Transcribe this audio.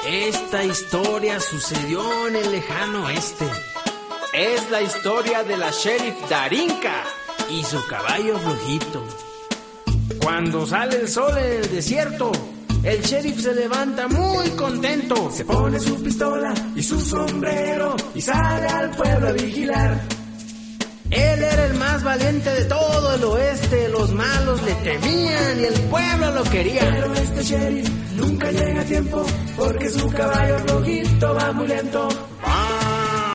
Esta historia sucedió en el lejano oeste. Es la historia de la sheriff Darinka y su caballo flojito. Cuando sale el sol en el desierto, el sheriff se levanta muy contento. Se pone su pistola y su sombrero y sale al pueblo a vigilar. Él era el más valiente de todo el oeste. Los malos le temían y el pueblo lo quería. Pero este sheriff nunca llega a tiempo porque su caballo flojito va muy lento.